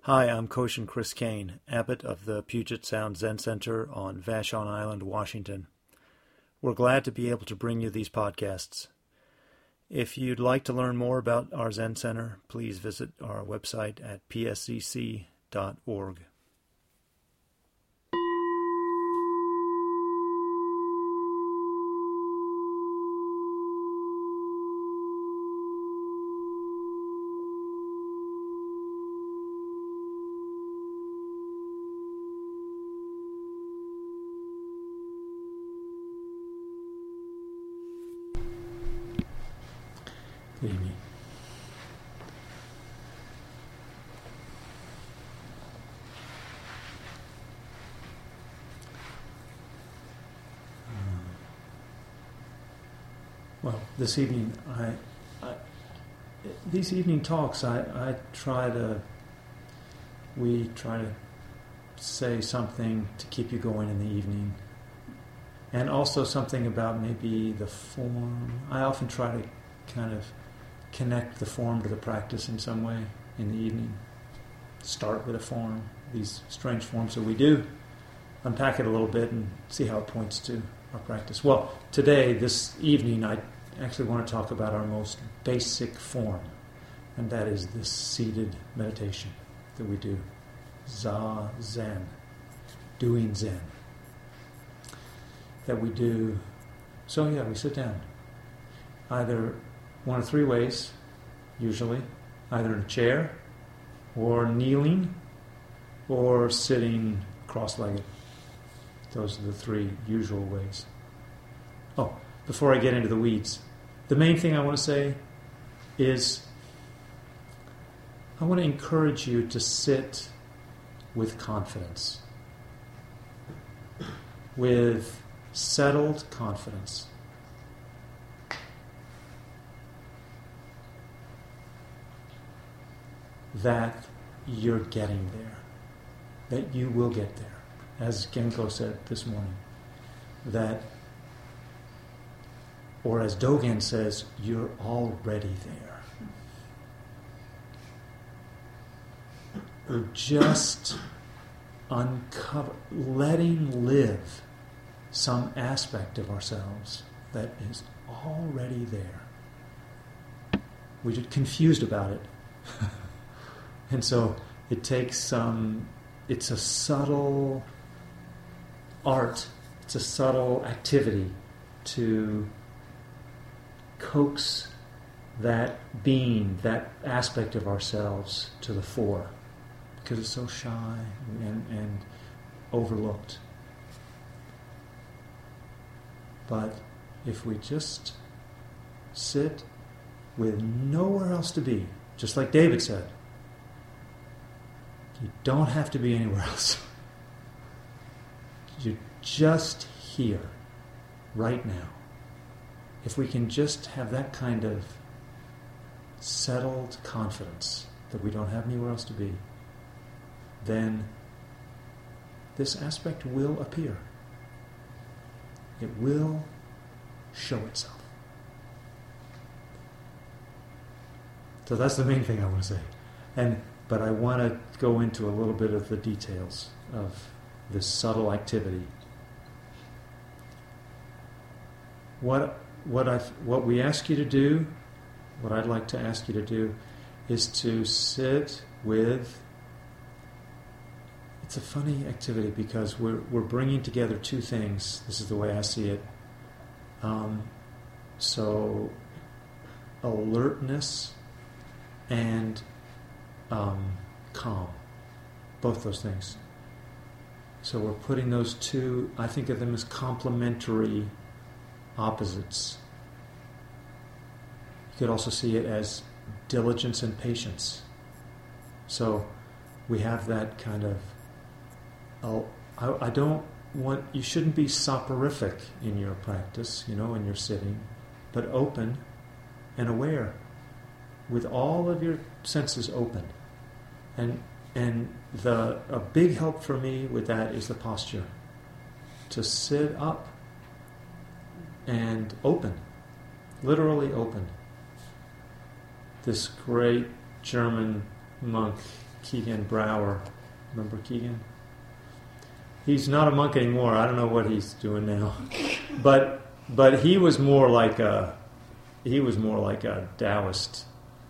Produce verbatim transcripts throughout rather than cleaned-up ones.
Hi, I'm Koshin Chris Kane, abbot of the Puget Sound Zen Center on Vashon Island, Washington. We're glad to be able to bring you these podcasts. If you'd like to learn more about our Zen Center, please visit our website at p s c c dot org. Good evening. Uh, well, this evening, I, I these evening talks, I, I try to, we try to say something to keep you going in the evening, and also something about maybe the form. I often try to kind of connect the form to the practice in some way in the evening. Start with a form, these strange forms that we do, unpack it a little bit and see how it points to our practice. Well, today, this evening, I actually want to talk about our most basic form, and that is this seated meditation that we do. Zazen, doing Zen. That we do, so yeah, we sit down. Either one of three ways, usually, either in a chair, or kneeling, or sitting cross-legged. Those are the three usual ways. Oh, before I get into the weeds, the main thing I want to say is I want to encourage you to sit with confidence, with settled confidence. That you're getting there, that you will get there, as Genko said this morning, that, or as Dogen says, you're already there. We're just uncover, letting live some aspect of ourselves that is already there. We get confused about it. And so it takes some, it's a subtle art, it's a subtle activity to coax that being, that aspect of ourselves to the fore, because it's so shy and, and overlooked. But if we just sit with nowhere else to be, just like David said, you don't have to be anywhere else. You're just here, right now. If we can just have that kind of settled confidence that we don't have anywhere else to be, then this aspect will appear. It will show itself. So that's the main thing I want to say. And But I want to go into a little bit of the details of this subtle activity. What what I what we ask you to do, what I'd like to ask you to do, is to sit with. It's a funny activity because we're we're bringing together two things. This is the way I see it. Um, so alertness and Um, calm, both those things. So we're putting those two, I think of them as complementary opposites. You could also see it as diligence and patience. So we have that kind of, oh, I, I don't want, you shouldn't be soporific in your practice, you know, in your sitting, but open and aware, with all of your senses open. And and the a big help for me with that is the posture. To sit up and open, literally open. This great German monk Keegan Brower. Remember Keegan? He's not a monk anymore. I don't know what he's doing now, but but he was more like a he was more like a Taoist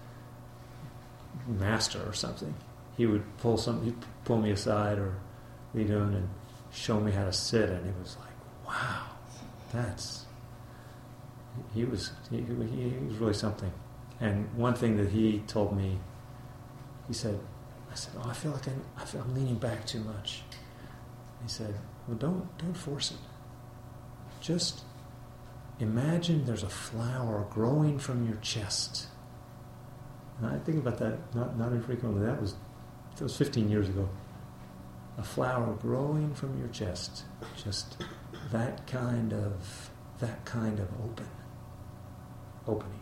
master or something. He would pull some, he'd pull me aside or lead on and show me how to sit, and it was like, wow, that's he was he, he was really something. And one thing that he told me, he said, I said, oh, I feel like I'm, I feel I'm leaning back too much. He said, well, don't don't force it. Just imagine there's a flower growing from your chest. And I think about that not not infrequently. That was that was fifteen years ago. A flower growing from your chest. Just that kind of that kind of open opening.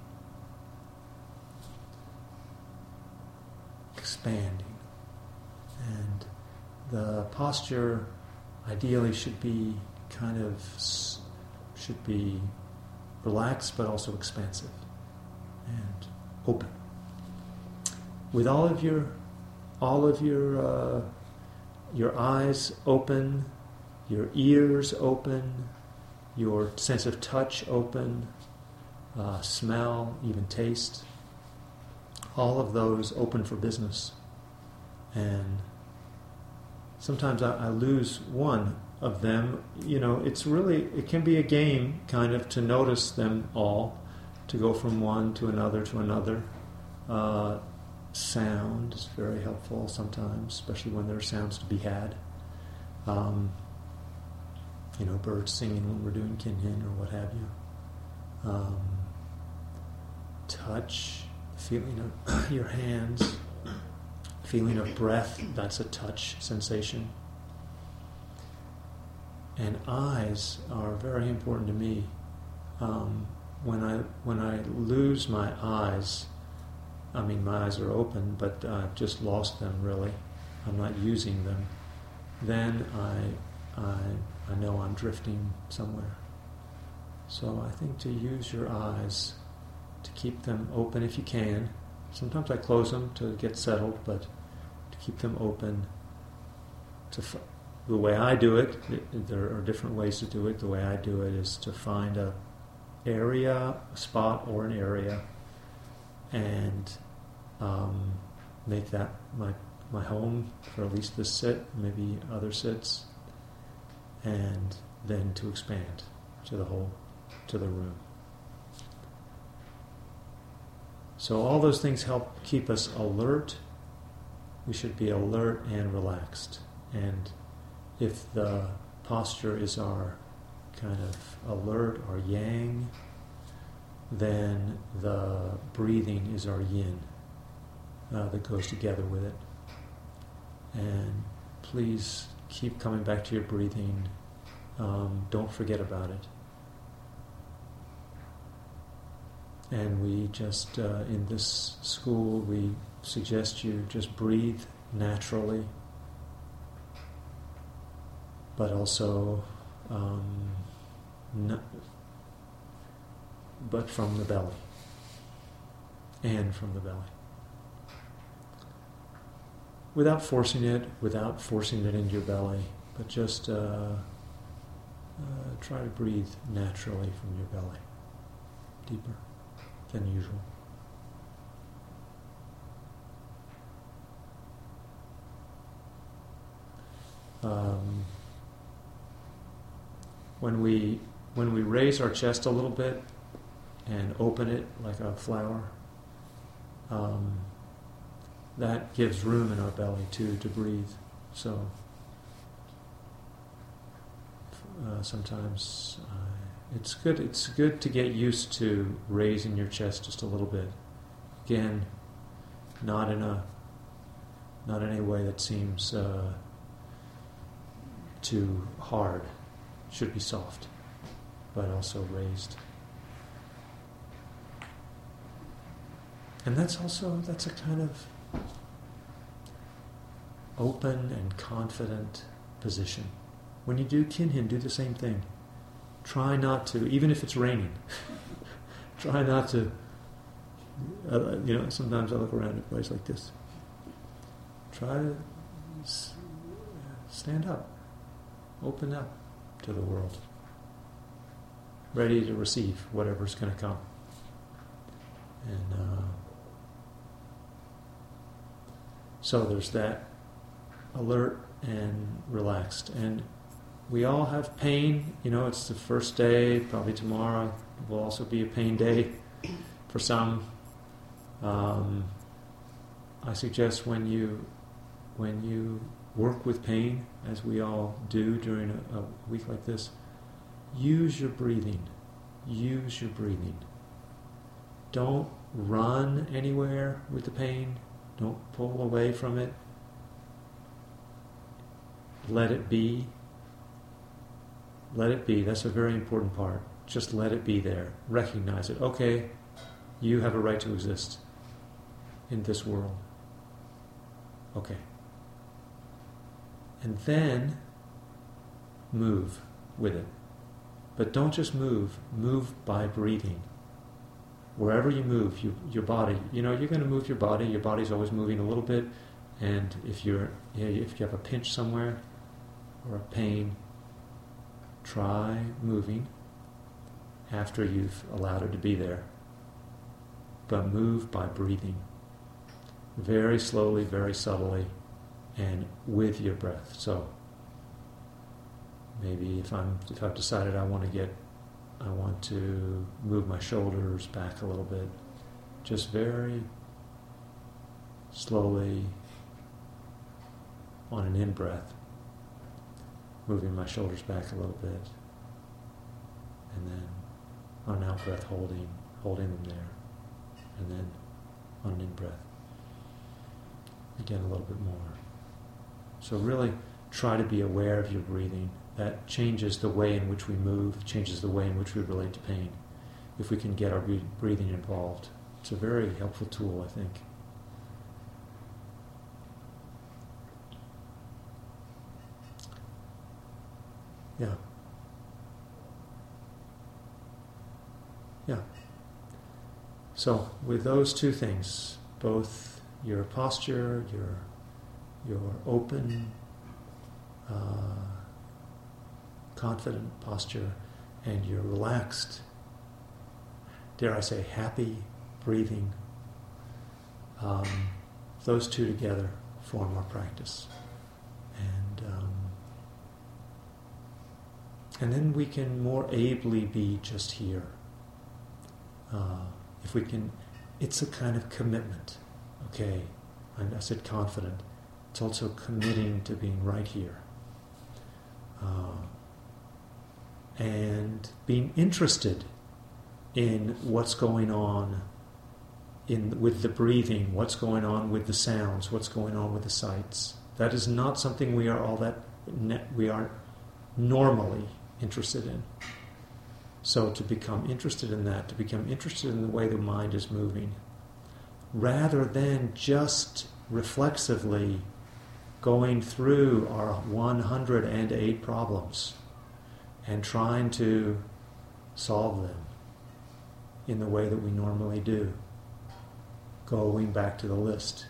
Expanding. And the posture ideally should be kind of should be relaxed but also expansive and open. With all of your all of your uh, your eyes open, your ears open, your sense of touch open, uh, smell, even taste, all of those open for business. And sometimes I, I lose one of them. You know, it's really, it can be a game kind of to notice them all, to go from one to another to another. Uh, sound is very helpful sometimes, especially when there are sounds to be had. Um, you know, birds singing when we're doing kinhin or what have you. Um, touch, feeling of your hands, feeling of breath, that's a touch sensation. And eyes are very important to me. Um, when I when I lose my eyes, I mean my eyes are open, but I've just lost them really. I'm not using them. Then I I I know I'm drifting somewhere. So I think to use your eyes, to keep them open if you can. Sometimes I close them to get settled, but to keep them open. To f- the way I do it, it, there are different ways to do it. The way I do it is to find a area, a spot or an area, and um, make that my my home for at least this sit, maybe other sits, and then to expand to the whole, to the room. So all those things help keep us alert. We should be alert and relaxed. And if the posture is our kind of alert or yang, then the breathing is our yin uh, that goes together with it. And please keep coming back to your breathing. Um, don't forget about it. And we just, uh, in this school, we suggest you just breathe naturally, but also, um, no, but from the belly, and from the belly. Without forcing it, without forcing it into your belly, but just uh, uh, try to breathe naturally from your belly, deeper than usual. Um, when we when we raise our chest a little bit and open it like a flower, um, that gives room in our belly too to breathe. So uh, sometimes uh, it's good. It's good to get used to raising your chest just a little bit. Again, not in a not in a way that seems uh, too hard. Should be soft, but also raised. And that's also that's a kind of open and confident position. When you do kinhin, do the same thing. Try not to, even if it's raining, try not to, uh, you know, sometimes I look around at a place like this. try to stand up, open up to the world, ready to receive whatever's going to come. And uh, so there's that, alert and relaxed. And we all have pain. You know, it's the first day, probably tomorrow will also be a pain day for some. Um, I suggest when you when you work with pain, as we all do during a, a week like this, use your breathing. Use your breathing. Don't run anywhere with the pain. Don't pull away from it. Let it be. Let it be. That's a very important part. Just let it be there. Recognize it. Okay, you have a right to exist in this world. Okay. And then move with it. But don't just move. Move by breathing. Wherever you move, you, your body, you know, you're going to move your body. Your body's always moving a little bit. And if you're, you know, if you have a pinch somewhere or a pain, try moving after you've allowed it to be there. But move by breathing. Very slowly, very subtly, and with your breath. So maybe if I'm if I've decided I want to get I want to move my shoulders back a little bit, just very slowly on an in-breath, moving my shoulders back a little bit, and then on an out-breath holding, holding them there, and then on an in-breath, again a little bit more. So really try to be aware of your breathing. That changes the way in which we move, changes the way in which we relate to pain. If we can get our breathing involved, it's a very helpful tool, I think. Yeah. Yeah. So with those two things, both your posture, your your open, uh, confident posture, and your relaxed, dare I say, happy breathing, um, those two together form our practice. And um, and then we can more ably be just here. Uh, if we can, it's a kind of commitment. Okay, I, I said confident. It's also committing to being right here. Uh, and being interested in what's going on in with the breathing, what's going on with the sounds, what's going on with the sights. That is not something we are all that we are normally interested in. So to become interested in that, to become interested in the way the mind is moving, rather than just reflexively going through our one hundred eight problems and trying to solve them in the way that we normally do, going back to the list.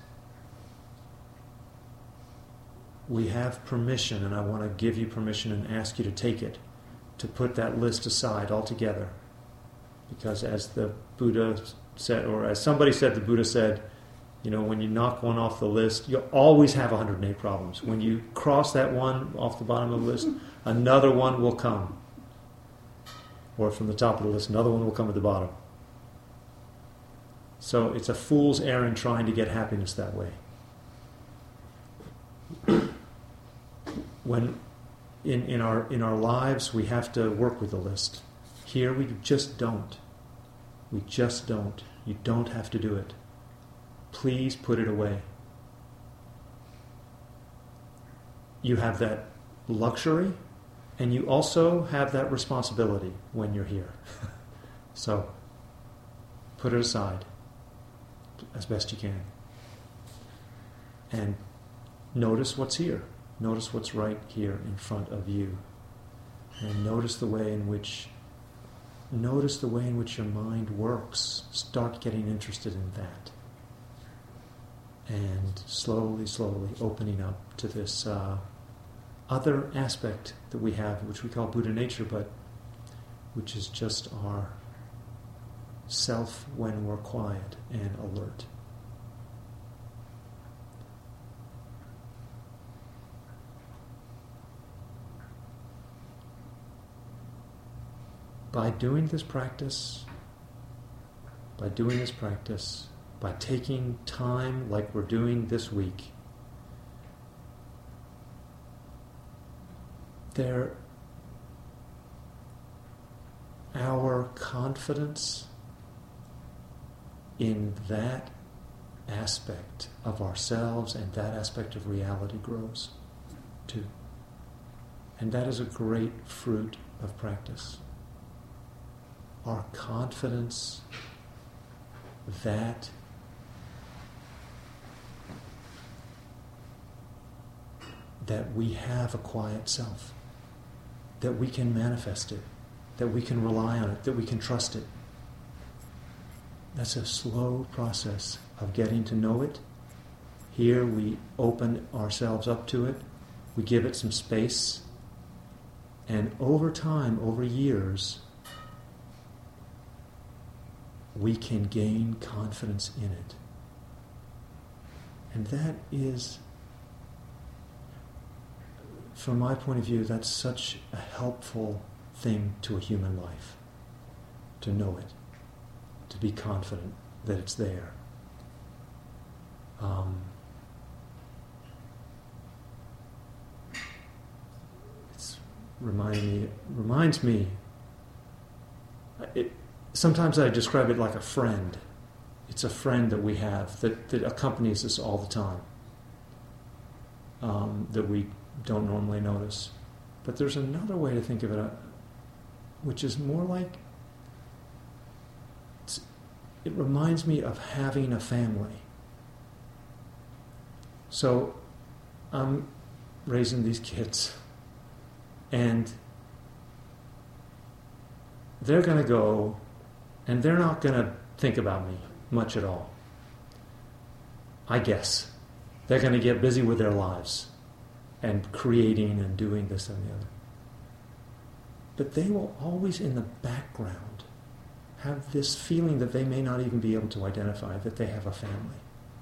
We have permission, and I want to give you permission and ask you to take it, to put that list aside altogether. Because as the Buddha said, or as somebody said, the Buddha said, you know, when you knock one off the list, you'll always have one hundred eight problems. When you cross that one off the bottom of the list, another one will come. Or from the top of the list, another one will come at the bottom. So it's a fool's errand trying to get happiness that way. When in, in our in our lives we have to work with the list. Here we just don't. We just don't. You don't have to do it. Please put it away. You have that luxury, and you also have that responsibility when you're here. So, put it aside as best you can. And notice what's here. Notice what's right here in front of you. And notice the way in which notice the way in which your mind works. Start getting interested in that. and slowly, slowly opening up to this uh, other aspect that we have, which we call Buddha nature, but which is just our self when we're quiet and alert. By doing this practice, by doing this practice, by taking time like we're doing this week, there, our confidence in that aspect of ourselves and that aspect of reality grows too. And that is a great fruit of practice. Our confidence that that we have a quiet self, that we can manifest it, that we can rely on it, that we can trust it. That's a slow process of getting to know it. Here we open ourselves up to it, we give it some space, and over time, over years, we can gain confidence in it. And that is, from my point of view, that's such a helpful thing to a human life, to know it, to be confident that it's there. Um, it's remind me, reminds me, it, sometimes I describe it like a friend. It's a friend that we have that, that accompanies us all the time, um, that we don't normally notice. But there's another way to think of it, uh, which is more like, it reminds me of having a family. So I'm raising these kids, and they're going to go, and they're not going to think about me much at all. I guess. They're going to get busy with their lives and creating and doing this and the other. But they will always in the background have this feeling that they may not even be able to identify, that they have a family.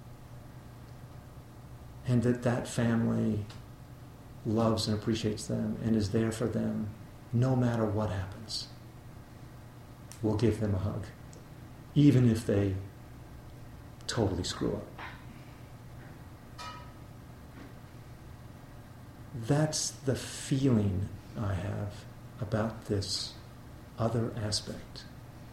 And that that family loves and appreciates them and is there for them no matter what happens. We'll give them a hug, even if they totally screw up. That's the feeling I have about this other aspect,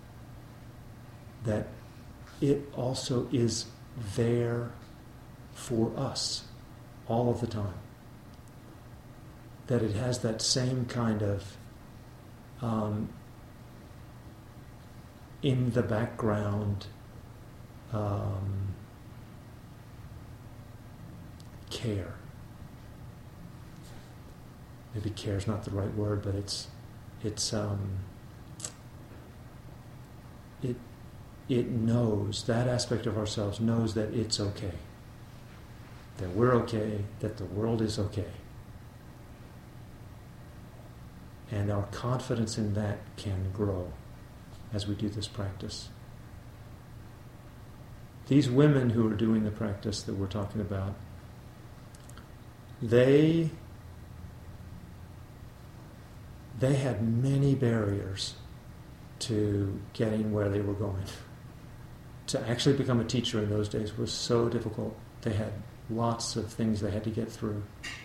that it also is there for us all of the time. That it has that same kind of um, in the background um, care. Maybe care is not the right word, but it's it's um, it it knows, that aspect of ourselves knows that it's okay, that we're okay, that the world is okay, and our confidence in that can grow as we do this practice. These women who are doing the practice that we're talking about, they they had many barriers to getting where they were going. To actually become a teacher in those days was so difficult. They had lots of things they had to get through.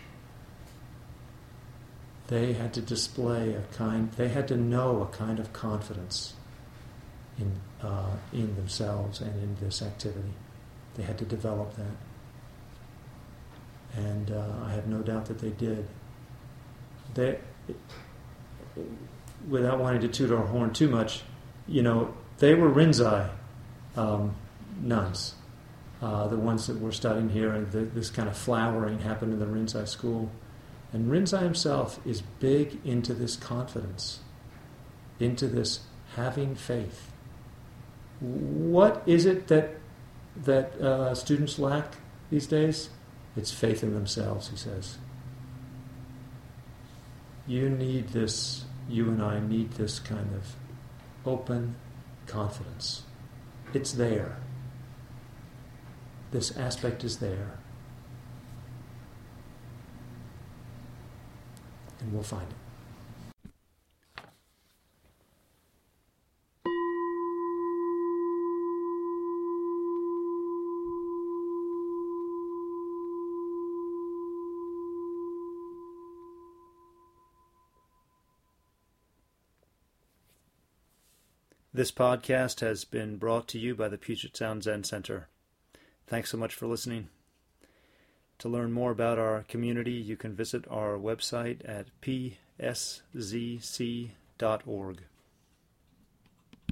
They had to display a kind, they had to know a kind of confidence in uh, in themselves and in this activity. They had to develop that. And uh, I have no doubt that they did. They, without wanting to toot our horn too much, you know, they were Rinzai um, nuns, uh, the ones that we're studying here, and the, this kind of flowering happened in the Rinzai school. And Rinzai himself is big into this confidence, into this having faith. What is it that that uh, students lack? these days? It's faith in themselves, he says. You need this, you and I need this kind of open confidence. It's there. This aspect is there. And we'll find it. This podcast has been brought to you by the Puget Sound Zen Center. Thanks so much for listening. To learn more about our community, you can visit our website at p s z c dot org.